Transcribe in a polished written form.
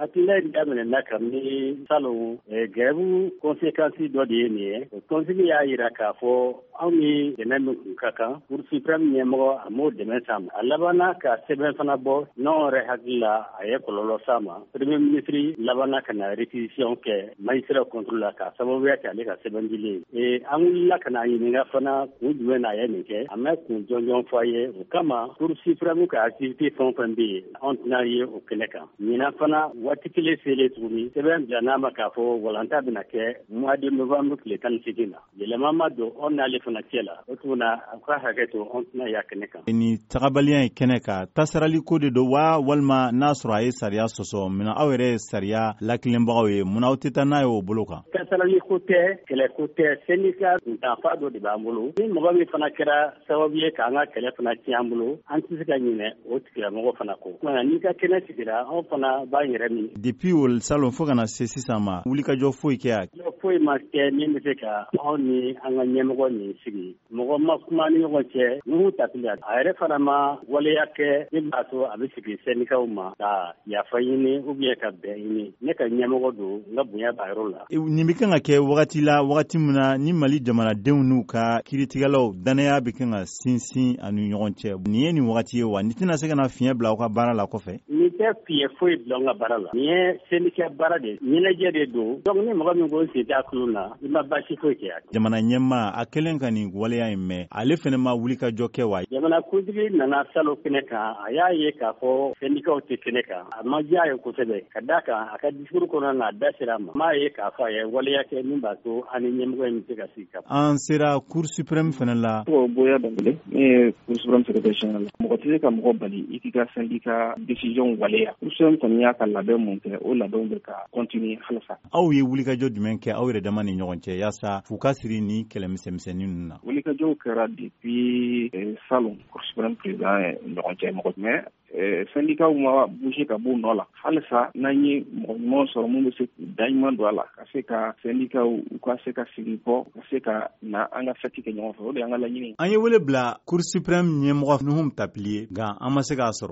hakilila in daminɛna kabini salon grève conséquence dɔ de ye nin ye conseil y'a yira k'a fɔ anw ni dɛmɛ min kun ka kan Cour suprême ɲɛmɔgɔ a m'o dɛmɛ s'an ma a labanna ka sɛbɛn fana bɔ n'anw yɛrɛ hakili la a ye kɔlɔlɔ s'a ma premier ministre labanna ka na réquisition kɛ magistrat contrôle la k'a sababuya kɛ ale ka sɛbɛn dilen an wulila ka na ɲininka fana kun jumɛn na a ye nin kɛ a ma kun jɔnjɔn fɔ a ye o kama Cour suprême ka activité fɛn o fɛn bɛ yen anw tɛna ye o kɛnɛ kan ɲinan fana waati kelen selen tuguni sɛbɛn bila n'a ma k'a fɔ walanta bɛna kɛ mois de novembre tile 18 na yɛlɛma ma don anw n'ale fana cɛ la o tuguna a ka hakɛ to anw tɛna y'a kɛnɛ kan. Ni tagabaliya ye kɛnɛ kan tasarali ko de don wa walima n'a sɔrɔ a ye sariya sɔsɔ mina aw yɛrɛ ye sariya lakilenbagaw ye mun aw tɛ taa n'a ye o bolo kan. tasarali ko tɛ kɛlɛ ko tɛ syndicat kuntanfa dɔ de b'an bolo ni mɔgɔ min fana kɛra sababu ye k'an ka kɛlɛ fana tiɲɛ an bolo an tɛ se ka ɲinɛ o tigilamɔgɔ fana ko n'i ka kɛnɛ sigira anw fana b'an yɛrɛ min. Depuis o salon fo kana se sisan ma wulikajɔ foyi kɛ a. Foyi ma kɛ min bɛ se ka anw ni an ka ɲɛmɔgɔ nin sigi mɔgɔ ma kuma ni ɲɔgɔn cɛ n'u tatili a yɛrɛ fana ma waleya kɛ min b'a to a bɛ sigi sɛndikaw ma ka yafa ɲini ou bien ka bɛn ɲini ne ka ɲɛmɔgɔ don n ka bonya b'a yɔrɔ la. Nin bɛ kan ka kɛ wagati la wagati min na ni Mali jamanadenw n'u ka kiiritigɛlaw danaya bɛ kan ka sinsin ani ɲɔgɔn cɛ nin ye nin wagati ye wa nin tɛna se ka na fiɲɛ bila aw ka baara la kɔfɛ. Nin tɛ fiɲɛ foyi bila an ka baara la nin ye syndicat baara de ɲɛnajɛ de don donc ni mɔgɔ min ko sen t'a kulo na i ma baasi foyi kɛ. Jamana ɲɛmaa a kɛlen ka nin waleya in mɛn ale fana ma wulikajɔ kɛ wa. Jamana kuntigi nana salon kɛnɛ kan a y'a ye k'a fɔ syndicats tɛ kɛnɛ kan a ma diya a ye kosɛbɛ ka d'a kan a ka discours kɔnɔna na a da sera a ma m'a ye k'a fɔ a ye waleya kɛ min b'a to an ni ɲɛmɔgɔ in bɛ se ka sigi ka. An sera Cour suprême fana la. Bonya Dembele ne ye Cour suprême secrétaire général mɔgɔ tɛ se ka mɔgɔ bali i k'i ka syndicat décision waleya Cour suprême kɔni y'a ka labɛn mun kɛ o labɛnw bɛ ka continuer halisa. Aw ye wulikajɔ jumɛn kɛ aw yɛrɛ dama ni ɲɔgɔn cɛ yaasa f'u ka siri ni kɛlɛmisɛnmisɛnnin ninnu na. Wulikajɔw kɛra depuis salon Cour suprême président ɲɔgɔn cɛ mɔgɔ mais syndicats ma bouger ka b'u nɔ la halisa n'an ye mɔgɔ ɲuman sɔrɔ mun bɛ se da ɲuman don a la ka se ka syndicats u ka se ka sigi kɔ ka se ka na an ka fɛti kɛ ɲɔgɔn fɛ o de y'an ka laɲini. An ye wele bila Cour suprême ɲɛmɔgɔ Nuhum Tapilie nka an ma se k'a sɔrɔ.